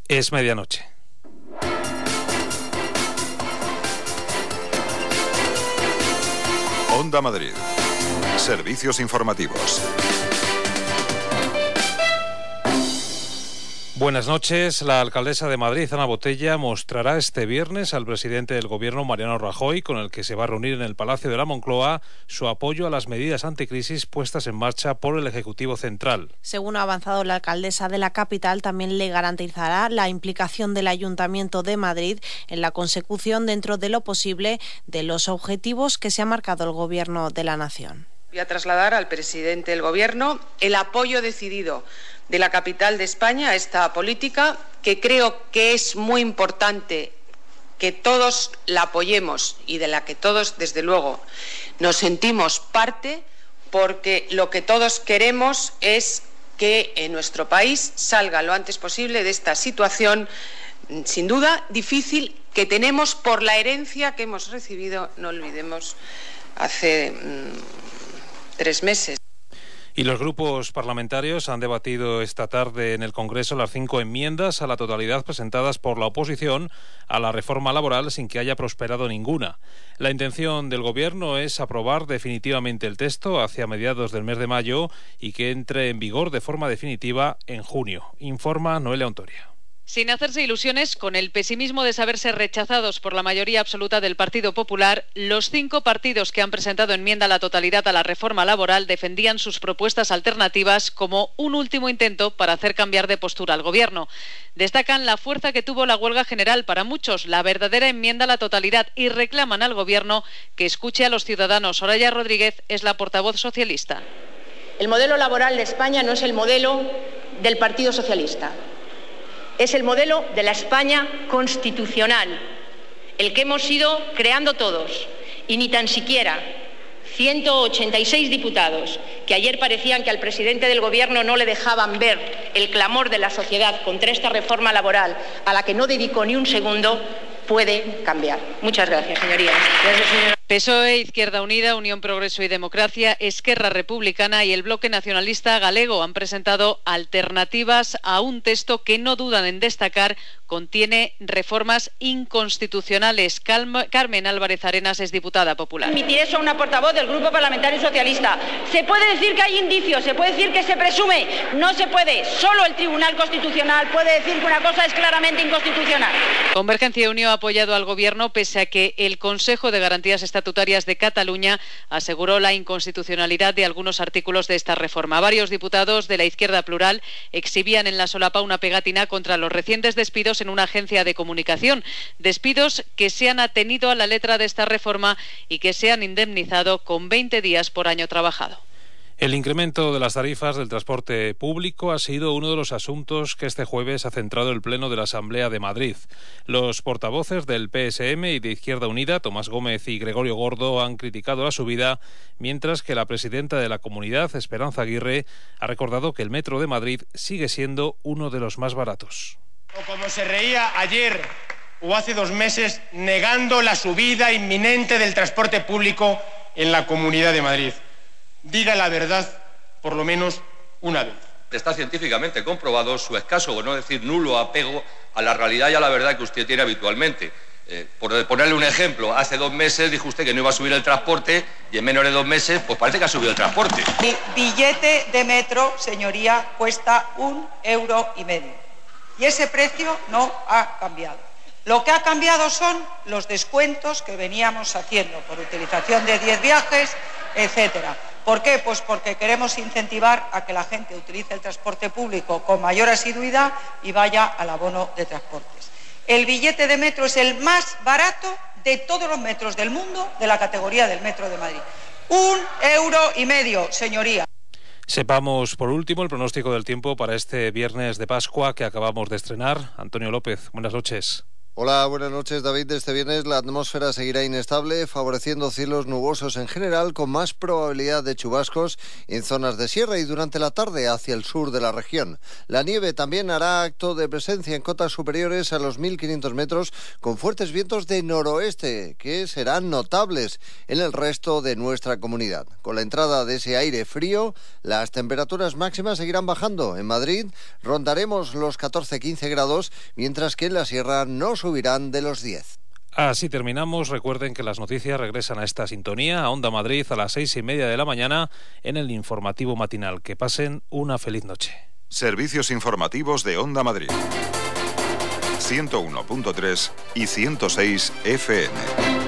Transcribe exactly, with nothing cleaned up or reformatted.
Es medianoche. Onda Madrid. Servicios informativos. Buenas noches. La alcaldesa de Madrid, Ana Botella, mostrará este viernes al presidente del Gobierno, Mariano Rajoy, con el que se va a reunir en el Palacio de la Moncloa, su apoyo a las medidas anticrisis puestas en marcha por el Ejecutivo Central. Según ha avanzado la alcaldesa de la capital, también le garantizará la implicación del Ayuntamiento de Madrid en la consecución, dentro de lo posible, de los objetivos que se ha marcado el Gobierno de la Nación. Voy a trasladar al presidente del Gobierno el apoyo decidido de la capital de España a esta política, que creo que es muy importante que todos la apoyemos y de la que todos, desde luego, nos sentimos parte, porque lo que todos queremos es que en nuestro país salga lo antes posible de esta situación, sin duda difícil, que tenemos por la herencia que hemos recibido, no olvidemos, hace mmm, tres meses. Y los grupos parlamentarios han debatido esta tarde en el Congreso las cinco enmiendas a la totalidad presentadas por la oposición a la reforma laboral, sin que haya prosperado ninguna. La intención del Gobierno es aprobar definitivamente el texto hacia mediados del mes de mayo y que entre en vigor de forma definitiva en junio, informa Noelia Ontoria. Sin hacerse ilusiones, con el pesimismo de saberse rechazados por la mayoría absoluta del Partido Popular, los cinco partidos que han presentado enmienda a la totalidad a la reforma laboral defendían sus propuestas alternativas como un último intento para hacer cambiar de postura al Gobierno. Destacan la fuerza que tuvo la huelga general, para muchos la verdadera enmienda a la totalidad, y reclaman al Gobierno que escuche a los ciudadanos. Soraya Rodríguez es la portavoz socialista. El modelo laboral de España no es el modelo del Partido Socialista. Es el modelo de la España constitucional, el que hemos ido creando todos, y ni tan siquiera ciento ochenta y seis diputados, que ayer parecían que al presidente del Gobierno no le dejaban ver el clamor de la sociedad contra esta reforma laboral, a la que no dedicó ni un segundo, puede cambiar. Muchas gracias, señorías. Gracias, señora. P S O E, Izquierda Unida, Unión Progreso y Democracia, Esquerra Republicana y el Bloque Nacionalista Galego han presentado alternativas a un texto que, no dudan en destacar, contiene reformas inconstitucionales. Calma, Carmen Álvarez Arenas es diputada popular. Emitiré eso a una portavoz del Grupo Parlamentario Socialista. Se puede decir que hay indicios, se puede decir que se presume, no se puede. Solo el Tribunal Constitucional puede decir que una cosa es claramente inconstitucional. Convergencia y Unió ha apoyado al Gobierno pese a que el Consejo de Garantías Estatutarias de Cataluña aseguró la inconstitucionalidad de algunos artículos de esta reforma. Varios diputados de la izquierda plural exhibían en la solapa una pegatina contra los recientes despidos en una agencia de comunicación, despidos que se han atenido a la letra de esta reforma y que se han indemnizado con veinte días por año trabajado. El incremento de las tarifas del transporte público ha sido uno de los asuntos que este jueves ha centrado el Pleno de la Asamblea de Madrid. Los portavoces del P S M y de Izquierda Unida, Tomás Gómez y Gregorio Gordo, han criticado la subida, mientras que la presidenta de la comunidad, Esperanza Aguirre, ha recordado que el metro de Madrid sigue siendo uno de los más baratos. O como se reía ayer o hace dos meses, negando la subida inminente del transporte público en la Comunidad de Madrid. Diga la verdad, por lo menos una vez. Está científicamente comprobado su escaso, por no decir nulo, apego a la realidad y a la verdad que usted tiene habitualmente. Eh, por ponerle un ejemplo, hace dos meses dijo usted que no iba a subir el transporte y en menos de dos meses, pues parece que ha subido el transporte. Mi billete de metro, señoría, cuesta un euro y medio. Y ese precio no ha cambiado. Lo que ha cambiado son los descuentos que veníamos haciendo por utilización de diez viajes, etcétera. ¿Por qué? Pues porque queremos incentivar a que la gente utilice el transporte público con mayor asiduidad y vaya al abono de transportes. El billete de metro es el más barato de todos los metros del mundo de la categoría del Metro de Madrid. Un euro y medio, señoría. Sepamos, por último, el pronóstico del tiempo para este viernes de Pascua que acabamos de estrenar. Antonio López, buenas noches. Hola, buenas noches, David. Este viernes la atmósfera seguirá inestable, favoreciendo cielos nubosos en general, con más probabilidad de chubascos en zonas de sierra y durante la tarde hacia el sur de la región. La nieve también hará acto de presencia en cotas superiores a los mil quinientos metros, con fuertes vientos de noroeste, que serán notables en el resto de nuestra comunidad. Con la entrada de ese aire frío, las temperaturas máximas seguirán bajando. En Madrid rondaremos los catorce a quince grados, mientras que en la sierra no subirán de los diez. Así terminamos. Recuerden que las noticias regresan a esta sintonía, a Onda Madrid, a las seis y media de la mañana, en el informativo matinal. Que pasen una feliz noche. Servicios informativos de Onda Madrid. ciento uno punto tres y ciento seis F M.